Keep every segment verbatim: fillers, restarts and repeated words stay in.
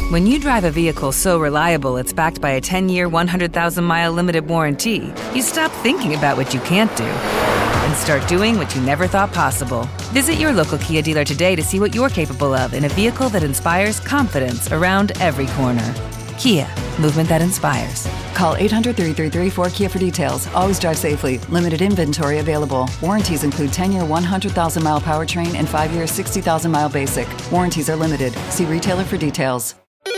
When you drive a vehicle so reliable it's backed by a ten-year, one hundred thousand mile limited warranty, you stop thinking about what you can't do and start doing what you never thought possible. Visit your local Kia dealer today to see what you're capable of in a vehicle that inspires confidence around every corner. Kia, movement that inspires. Call eight hundred, three three three, four K I A for details. Always drive safely. Limited inventory available. Warranties include ten-year, one hundred thousand mile powertrain and five-year, sixty thousand mile basic. Warranties are limited. See retailer for details.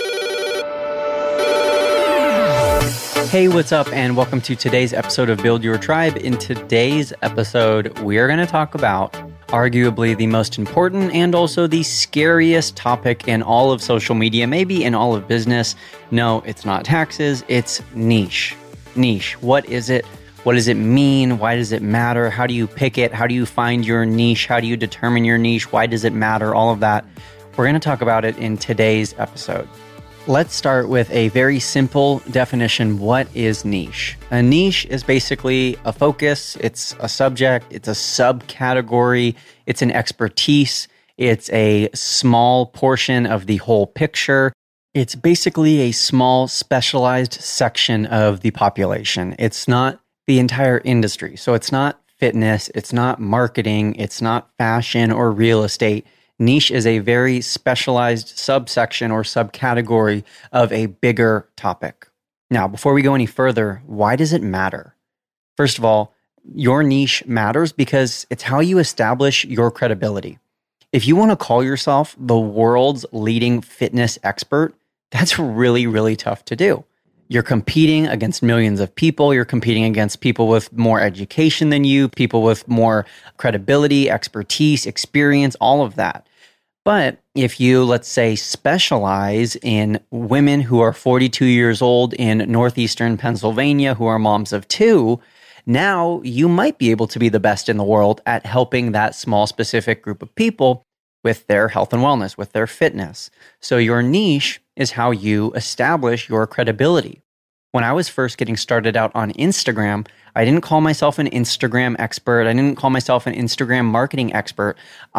Hey, what's up, and welcome to today's episode of Build Your Tribe. In today's episode, we are going to talk about arguably the most important and also the scariest topic in all of social media, maybe in all of business. No, it's not taxes, it's niche. Niche. What is it? What does it mean? Why does it matter? How do you pick it? How do you find your niche? How do you determine your niche? Why does it matter? All of that. We're going to talk about it in today's episode. Let's start with a very simple definition. What is niche? A niche is basically a focus, it's a subject, it's a subcategory, it's an expertise, it's a small portion of the whole picture. It's basically a small specialized section of the population. It's not the entire industry. So it's not fitness, it's not marketing, it's not fashion or real estate. Niche is a very specialized subsection or subcategory of a bigger topic. Now, before we go any further, why does it matter? First of all, your niche matters because it's how you establish your credibility. If you want to call yourself the world's leading fitness expert, that's really, really tough to do. You're competing against millions of people. You're competing against people with more education than you, people with more credibility, expertise, experience, all of that. But if you, let's say, specialize in women who are forty-two years old in northeastern Pennsylvania who are moms of two, now you might be able to be the best in the world at helping that small specific group of people with their health and wellness, with their fitness. So your niche is how you establish your credibility. When I was first getting started out on Instagram, I didn't call myself an Instagram expert. I didn't call myself an Instagram marketing expert.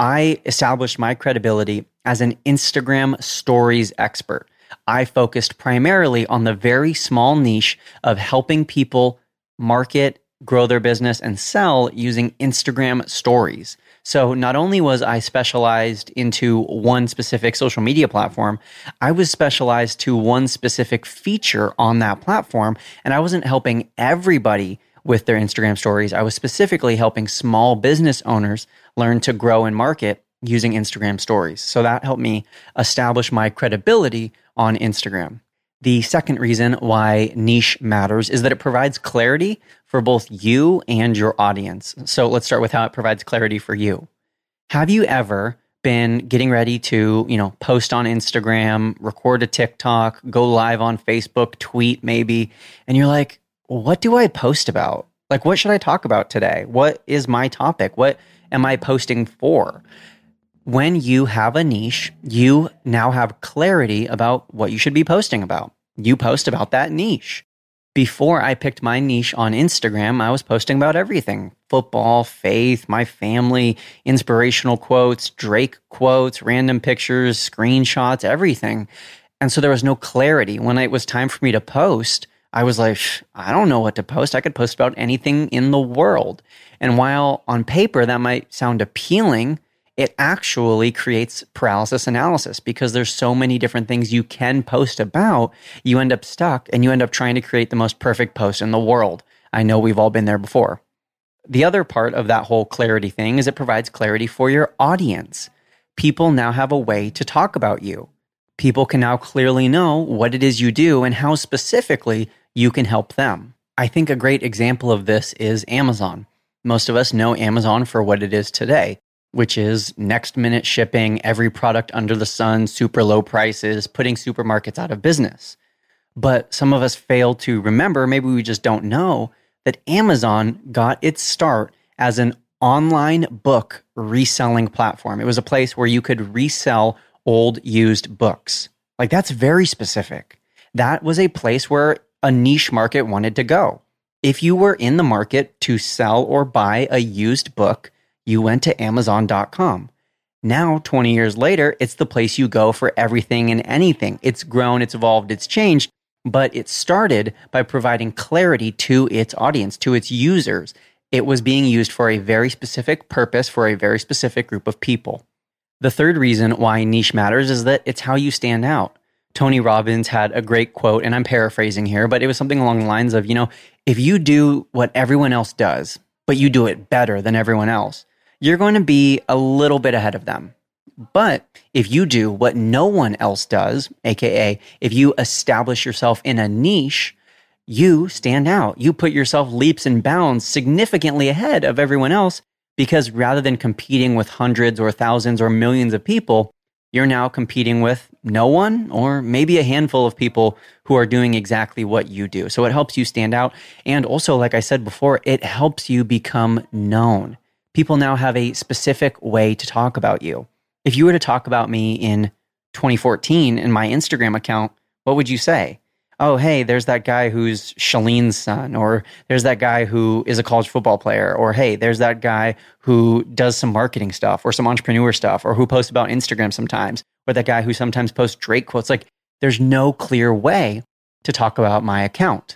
I established my credibility as an Instagram stories expert. I focused primarily on the very small niche of helping people market, grow their business, and sell using Instagram stories. So not only was I specialized into one specific social media platform, I was specialized to one specific feature on that platform, and I wasn't helping everybody with their Instagram stories. I was specifically helping small business owners learn to grow and market using Instagram stories. So that helped me establish my credibility on Instagram. The second reason why niche matters is that it provides clarity for both you and your audience. So let's start with how it provides clarity for you. Have you ever been getting ready to, you know, post on Instagram, record a TikTok, go live on Facebook, tweet maybe, and you're like, what do I post about? Like, what should I talk about today? What is my topic? What am I posting for? When you have a niche, you now have clarity about what you should be posting about. You post about that niche. Before I picked my niche on Instagram, I was posting about everything. Football, faith, my family, inspirational quotes, Drake quotes, random pictures, screenshots, everything. And so there was no clarity. When it was time for me to post, I was like, I don't know what to post. I could post about anything in the world. And while on paper that might sound appealing, it actually creates paralysis analysis because there's so many different things you can post about. You end up stuck and you end up trying to create the most perfect post in the world. I know we've all been there before. The other part of that whole clarity thing is it provides clarity for your audience. People now have a way to talk about you. People can now clearly know what it is you do and how specifically you can help them. I think a great example of this is Amazon. Most of us know Amazon for what it is today, which is next minute shipping, every product under the sun, super low prices, putting supermarkets out of business. But some of us fail to remember, maybe we just don't know, that Amazon got its start as an online book reselling platform. It was a place where you could resell old used books. Like, that's very specific. That was a place where a niche market wanted to go. If you were in the market to sell or buy a used book, you went to Amazon dot com. Now, twenty years later, it's the place you go for everything and anything. It's grown, it's evolved, it's changed, but it started by providing clarity to its audience, to its users. It was being used for a very specific purpose for a very specific group of people. The third reason why niche matters is that it's how you stand out. Tony Robbins had a great quote, and I'm paraphrasing here, but it was something along the lines of, you know, if you do what everyone else does, but you do it better than everyone else, you're going to be a little bit ahead of them. But if you do what no one else does, aka if you establish yourself in a niche, you stand out. You put yourself leaps and bounds significantly ahead of everyone else, because rather than competing with hundreds or thousands or millions of people, you're now competing with no one or maybe a handful of people who are doing exactly what you do. So it helps you stand out. And also, like I said before, it helps you become known. People now have a specific way to talk about you. If you were to talk about me in twenty fourteen in my Instagram account, what would you say? Oh, hey, there's that guy who's Shalene's son, or there's that guy who is a college football player, or hey, there's that guy who does some marketing stuff or some entrepreneur stuff, or who posts about Instagram sometimes, or that guy who sometimes posts Drake quotes. Like, there's no clear way to talk about my account.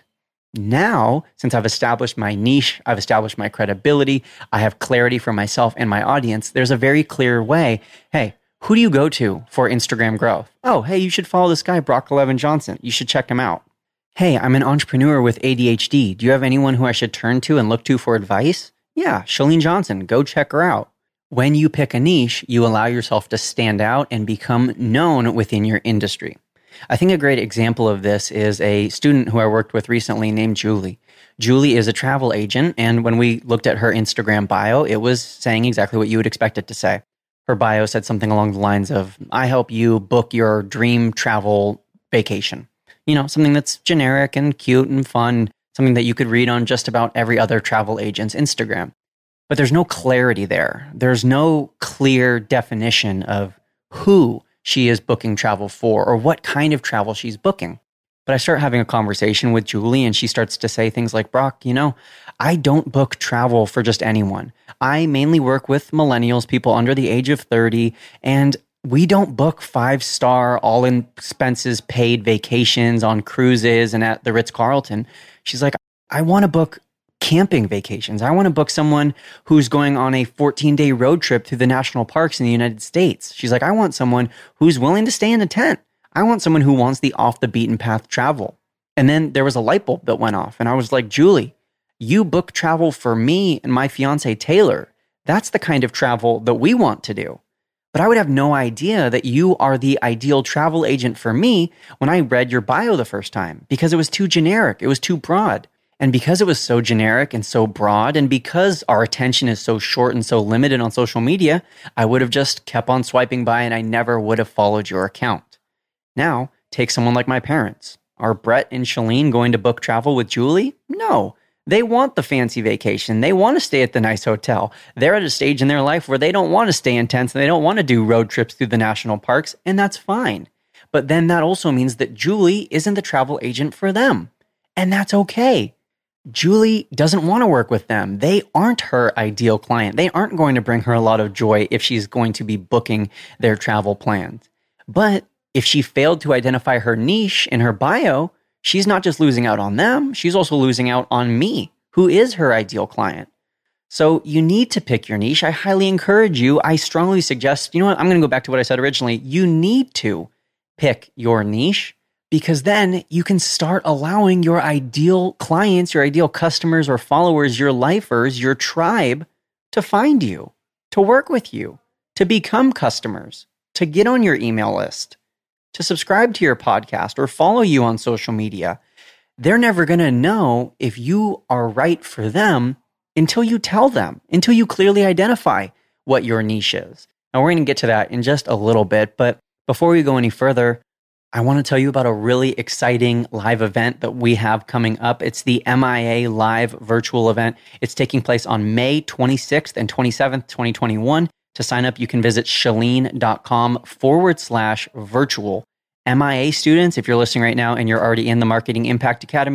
Now, since I've established my niche, I've established my credibility, I have clarity for myself and my audience, there's a very clear way. Hey, who do you go to for Instagram growth? Oh, hey, you should follow this guy, Brock Levin Johnson. You should check him out. Hey, I'm an entrepreneur with A D H D. Do you have anyone who I should turn to and look to for advice? Yeah, Chalene Johnson. Go check her out. When you pick a niche, you allow yourself to stand out and become known within your industry. I think a great example of this is a student who I worked with recently named Julie. Julie is a travel agent, and when we looked at her Instagram bio, it was saying exactly what you would expect it to say. Her bio said something along the lines of, I help you book your dream travel vacation. You know, something that's generic and cute and fun, something that you could read on just about every other travel agent's Instagram. But there's no clarity there. There's no clear definition of who she is booking travel for or what kind of travel she's booking. But I start having a conversation with Julie, and she starts to say things like, Brock, you know, I don't book travel for just anyone. I mainly work with millennials, people under the age of thirty, and we don't book five-star, all-expenses paid vacations on cruises and at the Ritz-Carlton. She's like, I want to book camping vacations. I want to book someone who's going on a fourteen-day road trip through the national parks in the United States. She's like, I want someone who's willing to stay in a tent. I want someone who wants the off-the-beaten-path travel. And then there was a light bulb that went off, and I was like, Julie, you book travel for me and my fiance, Taylor. That's the kind of travel that we want to do. But I would have no idea that you are the ideal travel agent for me when I read your bio the first time, because it was too generic. It was too broad. And because it was so generic and so broad, and because our attention is so short and so limited on social media, I would have just kept on swiping by and I never would have followed your account. Now, take someone like my parents. Are Brett and Chalene going to book travel with Julie? No. They want the fancy vacation. They want to stay at the nice hotel. They're at a stage in their life where they don't want to stay in tents and they don't want to do road trips through the national parks, and that's fine. But then that also means that Julie isn't the travel agent for them, and that's okay. Julie doesn't want to work with them. They aren't her ideal client. They aren't going to bring her a lot of joy if she's going to be booking their travel plans. But if she failed to identify her niche in her bio, she's not just losing out on them, she's also losing out on me, who is her ideal client. So you need to pick your niche. I highly encourage you. I strongly suggest, you know what, I'm going to go back to what I said originally. You need to pick your niche, because then you can start allowing your ideal clients, your ideal customers or followers, your lifers, your tribe to find you, to work with you, to become customers, to get on your email list, to subscribe to your podcast or follow you on social media. They're never going to know if you are right for them until you tell them, until you clearly identify what your niche is. Now, we're going to get to that in just a little bit, but before we go any further, I want to tell you about a really exciting live event that we have coming up. It's the M I A Live virtual event. It's taking place on May twenty-sixth and twenty-seventh, twenty twenty-one. To sign up, you can visit chalene.com forward slash virtual. M I A students, if you're listening right now and you're already in the Marketing Impact Academy,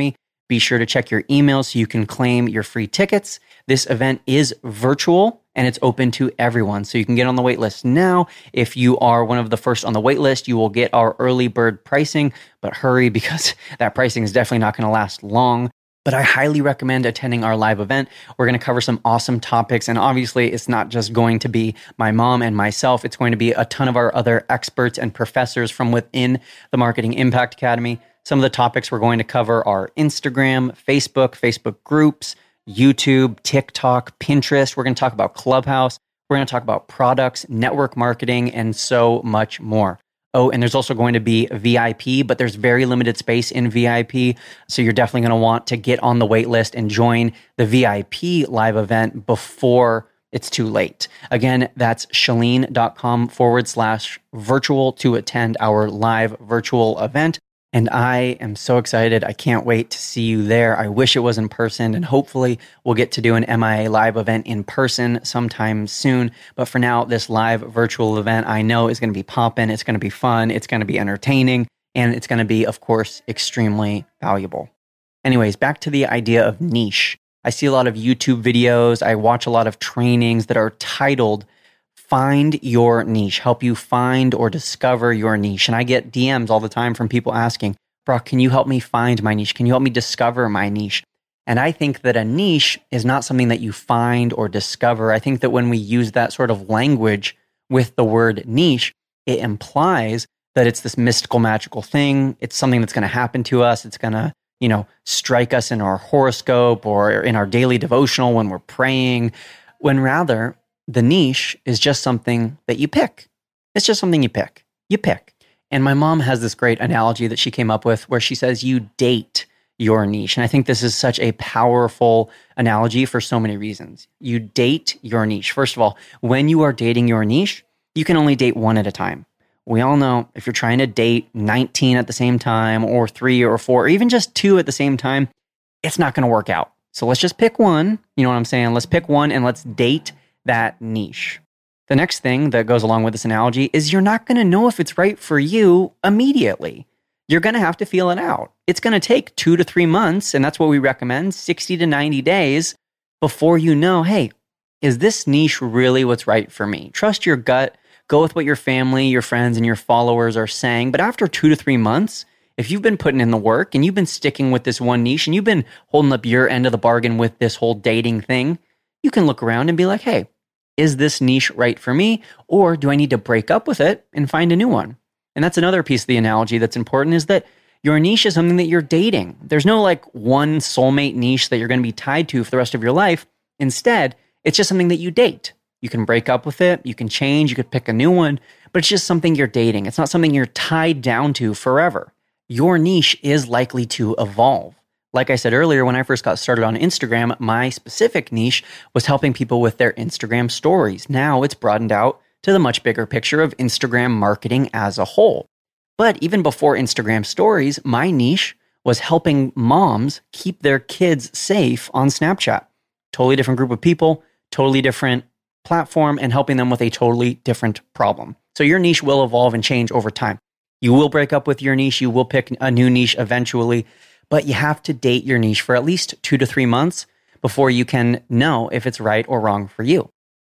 Be sure to check your email so you can claim your free tickets. This event is virtual and it's open to everyone. So you can get on the wait list now. If you are one of the first on the wait list, you will get our early bird pricing, but hurry because that pricing is definitely not going to last long. But I highly recommend attending our live event. We're going to cover some awesome topics. And obviously, it's not just going to be my mom and myself. It's going to be a ton of our other experts and professors from within the Marketing Impact Academy. Some of the topics we're going to cover are Instagram, Facebook, Facebook groups, YouTube, TikTok, Pinterest. We're going to talk about Clubhouse. We're going to talk about products, network marketing, and so much more. Oh, and there's also going to be V I P, but there's very limited space in V I P. So you're definitely going to want to get on the wait list and join the V I P live event before it's too late. Again, that's chalene.com forward slash virtual to attend our live virtual event. And I am so excited. I can't wait to see you there. I wish it was in person, and hopefully we'll get to do an M I A live event in person sometime soon. But for now, this live virtual event I know is going to be popping. It's going to be fun. It's going to be entertaining. And it's going to be, of course, extremely valuable. Anyways, back to the idea of niche. I see a lot of YouTube videos. I watch a lot of trainings that are titled Find Your Niche, help you find or discover your niche. And I get D Ms all the time from people asking, Brock, can you help me find my niche? Can you help me discover my niche? And I think that a niche is not something that you find or discover. I think that when we use that sort of language with the word niche, it implies that it's this mystical, magical thing. It's something that's going to happen to us. It's going to, you know, strike us in our horoscope or in our daily devotional when we're praying, when rather, the niche is just something that you pick. It's just something you pick. You pick. And my mom has this great analogy that she came up with where she says you date your niche. And I think this is such a powerful analogy for so many reasons. You date your niche. First of all, when you are dating your niche, you can only date one at a time. We all know if you're trying to date nineteen at the same time or three or four or even just two at the same time, it's not going to work out. So let's just pick one. You know what I'm saying? Let's pick one and let's date that niche. The next thing that goes along with this analogy is you're not going to know if it's right for you immediately. You're going to have to feel it out. It's going to take two to three months, and that's what we recommend, sixty to ninety days before you know, hey, is this niche really what's right for me? Trust your gut. Go with what your family, your friends, and your followers are saying. But after two to three months, if you've been putting in the work and you've been sticking with this one niche and you've been holding up your end of the bargain with this whole dating thing, you can look around and be like, hey, is this niche right for me? Or do I need to break up with it and find a new one? And that's another piece of the analogy that's important is that your niche is something that you're dating. There's no like one soulmate niche that you're going to be tied to for the rest of your life. Instead, it's just something that you date. You can break up with it. You can change. You could pick a new one, but it's just something you're dating. It's not something you're tied down to forever. Your niche is likely to evolve. Like I said earlier, when I first got started on Instagram, my specific niche was helping people with their Instagram stories. Now it's broadened out to the much bigger picture of Instagram marketing as a whole. But even before Instagram stories, my niche was helping moms keep their kids safe on Snapchat. Totally different group of people, totally different platform, and helping them with a totally different problem. So your niche will evolve and change over time. You will break up with your niche. You will pick a new niche eventually. But you have to date your niche for at least two to three months before you can know if it's right or wrong for you.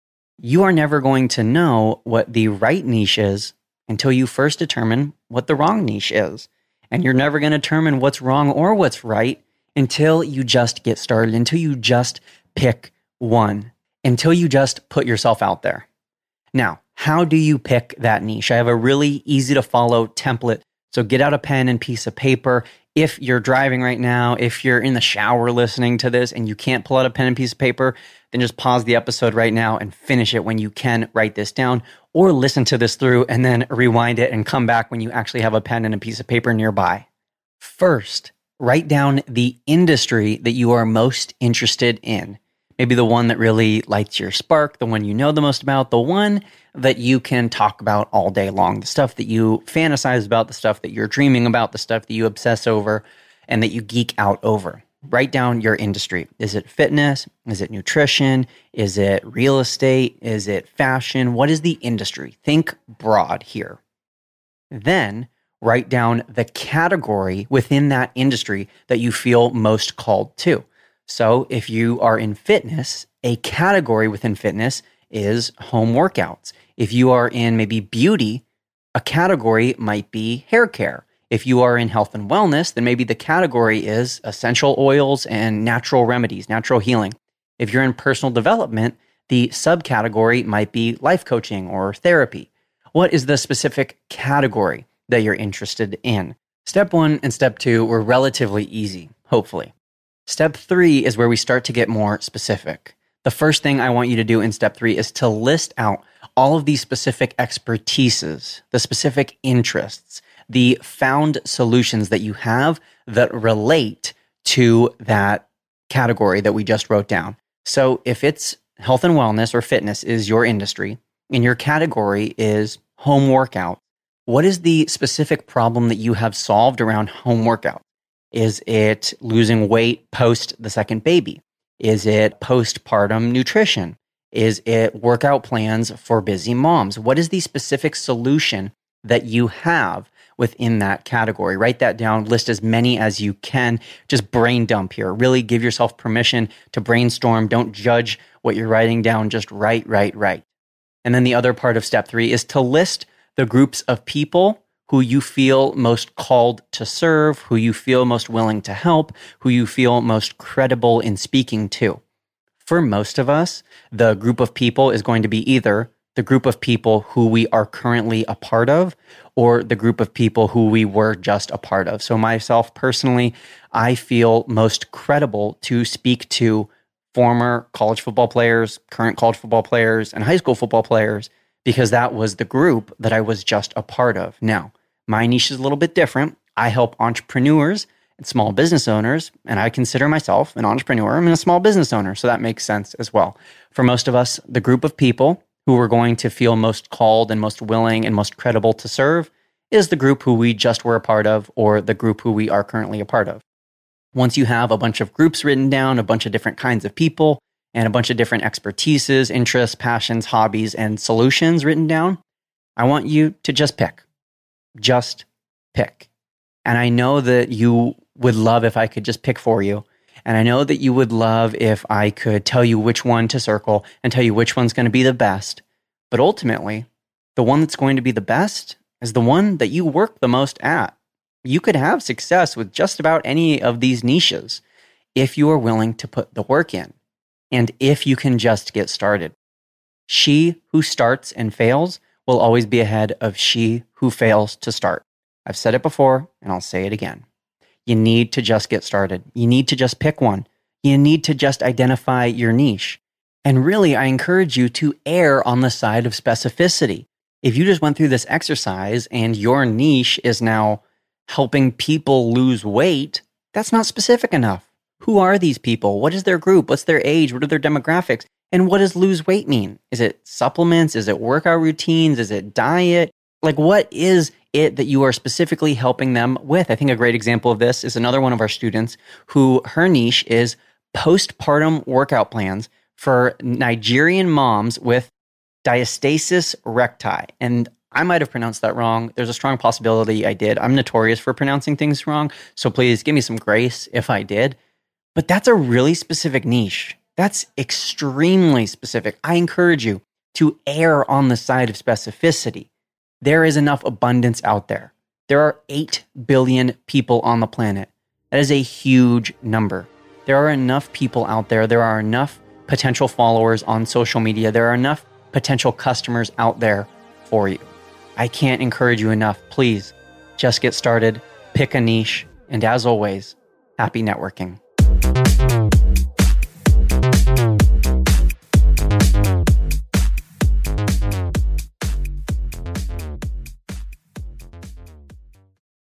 You are never going to know what the right niche is until you first determine what the wrong niche is. And you're never going to determine what's wrong or what's right until you just get started, until you just pick one, until you just put yourself out there. Now, how do you pick that niche? I have a really easy to follow template. So get out a pen and piece of paper. If you're driving right now, if you're in the shower listening to this and you can't pull out a pen and piece of paper, then just pause the episode right now and finish it when you can write this down, or listen to this through and then rewind it and come back when you actually have a pen and a piece of paper nearby. First, write down the industry that you are most interested in. Maybe the one that really lights your spark, the one you know the most about, the one that you can talk about all day long, the stuff that you fantasize about, the stuff that you're dreaming about, the stuff that you obsess over and that you geek out over. Write down your industry. Is it fitness? Is it nutrition? Is it real estate? Is it fashion? What is the industry? Think broad here. Then write down the category within that industry that you feel most called to. So if you are in fitness, a category within fitness is home workouts. If you are in maybe beauty, a category might be hair care. If you are in health and wellness, then maybe the category is essential oils and natural remedies, natural healing. If you're in personal development, the subcategory might be life coaching or therapy. What is the specific category that you're interested in? Step one and step two were relatively easy, hopefully. Step three is where we start to get more specific. The first thing I want you to do in step three is to list out all of these specific expertises, the specific interests, the found solutions that you have that relate to that category that we just wrote down. So if it's health and wellness or fitness is your industry, and your category is home workout, what is the specific problem that you have solved around home workout? Is it losing weight post the second baby? Is it postpartum nutrition? Is it workout plans for busy moms? What is the specific solution that you have within that category? Write that down, list as many as you can. Just brain dump here. Really give yourself permission to brainstorm. Don't judge what you're writing down. Just write, write, write. And then the other part of step three is to list the groups of people who you feel most called to serve, who you feel most willing to help, who you feel most credible in speaking to. For most of us, the group of people is going to be either the group of people who we are currently a part of or the group of people who we were just a part of. So myself personally, I feel most credible to speak to former college football players, current college football players, and high school football players because that was the group that I was just a part of. Now, my niche is a little bit different. I help entrepreneurs and small business owners, and I consider myself an entrepreneur. I'm a small business owner, so that makes sense as well. For most of us, the group of people who are going to feel most called and most willing and most credible to serve is the group who we just were a part of or the group who we are currently a part of. Once you have a bunch of groups written down, a bunch of different kinds of people, and a bunch of different expertises, interests, passions, hobbies, and solutions written down, I want you to just pick. Just pick. And I know that you would love if I could just pick for you. And I know that you would love if I could tell you which one to circle and tell you which one's going to be the best. But ultimately, the one that's going to be the best is the one that you work the most at. You could have success with just about any of these niches if you are willing to put the work in and if you can just get started. She who starts and fails will always be ahead of she who fails to start. I've said it before, and I'll say it again. You need to just get started. You need to just pick one. You need to just identify your niche. And really, I encourage you to err on the side of specificity. If you just went through this exercise and your niche is now helping people lose weight, that's not specific enough. Who are these people? What is their group? What's their age? What are their demographics? And what does lose weight mean? Is it supplements? Is it workout routines? Is it diet? Like, what is it that you are specifically helping them with? I think a great example of this is another one of our students who her niche is postpartum workout plans for Nigerian moms with diastasis recti. And I might have pronounced that wrong. There's a strong possibility I did. I'm notorious for pronouncing things wrong, so please give me some grace if I did. But that's a really specific niche. That's extremely specific. I encourage you to err on the side of specificity. There is enough abundance out there. There are eight billion people on the planet. That is a huge number. There are enough people out there. There are enough potential followers on social media. There are enough potential customers out there for you. I can't encourage you enough. Please just get started, pick a niche, and as always, happy networking.